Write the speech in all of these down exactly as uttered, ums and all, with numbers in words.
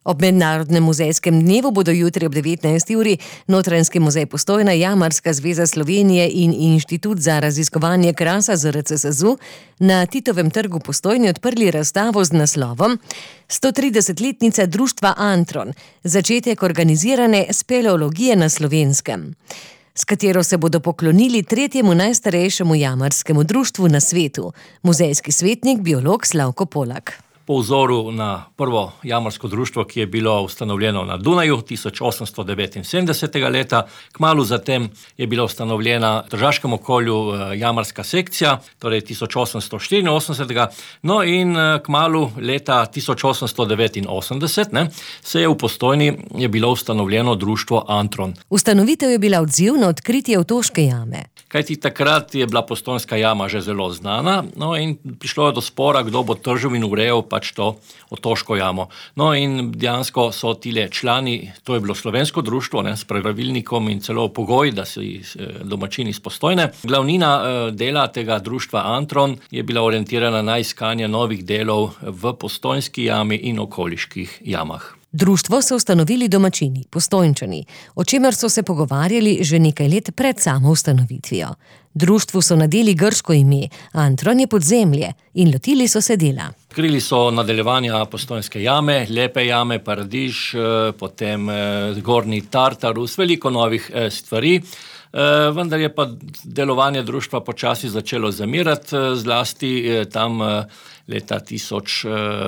Ob mednarodnem muzejskem dnevu bodo jutri ob devetnajsti uri Notranjski muzej Postojna, Jamarska zveza Slovenije in Inštitut za raziskovanje krasa Z R C S Z U na Titovem trgu v Postojni odprli razstavo z naslovom sto tridesetletnica društva Antron, začetek organizirane speleologije na Slovenskem, s katero se bodo poklonili tretjemu najstarejšemu jamarskemu društvu na svetu, muzejski svetnik, biolog Slavko Polak. Po vzoru na prvo jamarsko društvo, ki je bilo ustanovljeno na Dunaju tisoč osemsto devetinsedemdesetega leta. Kmalu zatem je bila ustanovljena v tržaškem okolju jamarska sekcija, torej tisoč osemsto štiriinosemdesetega. No in kmalu leta tisoč osemsto devetinosemdeset ne, se je v Postojni je bilo ustanovljeno društvo Antron. Ustanovitev je bila odziv na odkritje Otoške jame. Kajti takrat je bila Postojnska jama že zelo znana, no in prišlo je do spora, kdo bo tržil in urejal pač to Otoško jamo. No in dejansko so tile člani, to je bilo slovensko društvo, ne, s pravilnikom in celo pogoj, da so domačini iz Postojne. Glavnina dela tega društva Antron je bila orientirana na iskanje novih delov v Postojnski jami in okoliških jamah. Društvo so ustanovili domačini, Postojnčani, o čemer so se pogovarjali že nekaj let pred samo ustanovitvijo. Društvu so nadeli grško ime, Antron je podzemlje, in lotili so se dela. Odkrili so nadaljevanja Postojnske jame, Lepe jame, Paradiž, potem Gornji Tartarus, veliko novih stvari. Vendar je pa delovanje društva počasi začelo zamirati, zlasti tam leta tisoč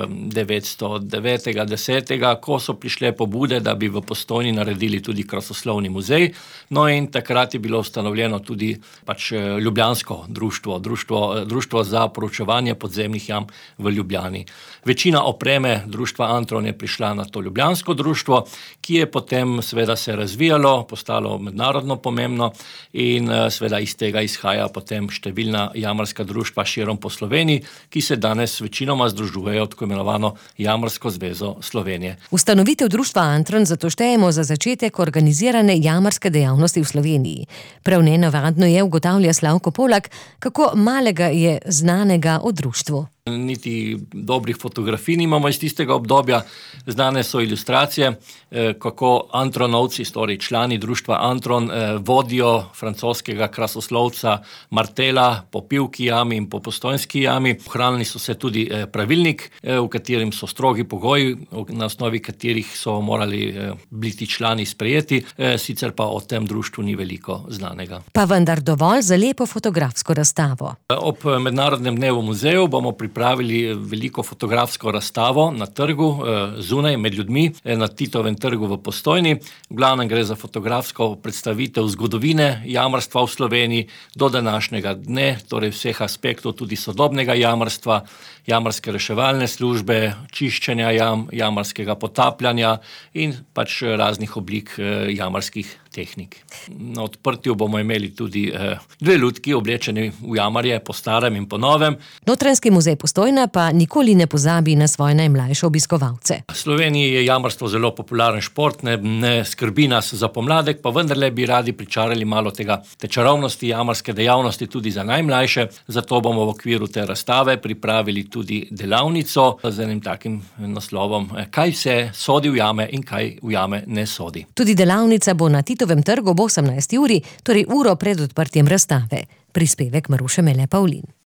devetsto devetega, desetega, ko so prišle pobude, da bi v Postojni naredili tudi krasoslovni muzej. No in takrat je bilo ustanovljeno tudi pač ljubljansko društvo, društvo, društvo za proučevanje podzemnih jam v Ljubljani. Večina opreme društva Antron je prišla na to ljubljansko društvo, ki je potem seveda se razvijalo, postalo mednarodno pomembno in seveda iz tega izhaja potem številna jamarska društva širom po Sloveniji, ki se danes večinoma združujejo tako imenovano Jamarsko zvezo Slovenije. Ustanovitev društva Antron zato štejemo za začetek organizirane jamarske dejavnosti v Sloveniji. Prav nenavadno je, ugotavlja Slavko Polak, kako malega je znanega o društvu. Niti dobrih fotografij nimamo iz tistega obdobja. Znane so ilustracije, kako Antronovci, torej člani društva Antron, vodijo francoskega krasoslovca Martela po Pivki jami in po Postojnski jami. Ohranili so se tudi pravilnik, v katerem so strogi pogoji, na osnovi katerih so morali biti člani sprejeti, sicer pa o tem društvu ni veliko znanega. Pa vendar dovolj za lepo fotografsko razstavo. Ob mednarodnem dnevu muzejev bomo pripravili pripravili veliko fotografsko razstavo na trgu, zunaj, med ljudmi, na Titovem trgu v Postojni. V glavnem gre za fotografsko predstavitev zgodovine jamarstva v Sloveniji do današnjega dne, torej vseh aspektov tudi sodobnega jamarstva, jamarske reševalne službe, čiščenja jam, jamarskega potapljanja in pač raznih oblik jamarskih tehnik. Na odprtju bomo imeli tudi eh, dve lutki oblečeni v jamarje po starem in po novem. Notranjski muzej Postojna pa nikoli ne pozabi na svoje najmlajše obiskovalce. V Sloveniji je jamarstvo zelo popularen šport, ne, ne skrbi nas za pomladek, pa vendarle bi radi pričarali malo tega, te čarovnosti jamarske dejavnosti tudi za najmlajše. Zato bomo v okviru te razstave pripravili tudi delavnico z enim takim naslovom, kaj vse sodi v jame in kaj v jame ne sodi. Tudi delavnica bo na Titovem trgu ob osemnajsti uri, torej uro pred odprtjem razstave. Prispevek Maruše Mele Pavlin.